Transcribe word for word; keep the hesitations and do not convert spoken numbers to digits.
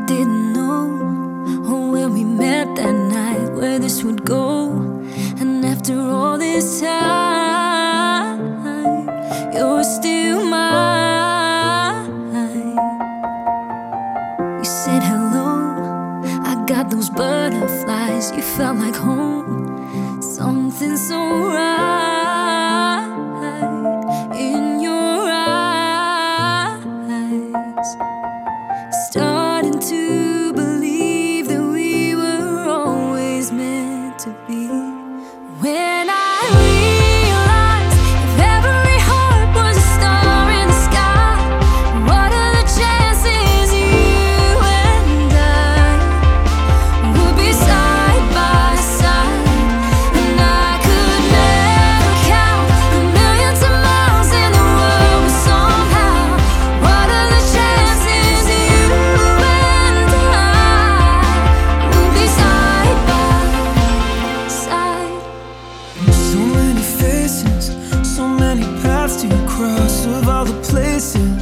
didn't know when we met that night where this would go. And after all this time, you're still mine. You said hello, I got those butterflies. You felt like home, something so right in your eyes. Starting to believe that we were always meant to be. When I realized if every heart was a star in the sky, what are the chances you and I would be side by side? And I could never count the millions of miles in the world, but somehow, what are the chances you and I would be side by side? So many faces, so many paths to cross, of all the places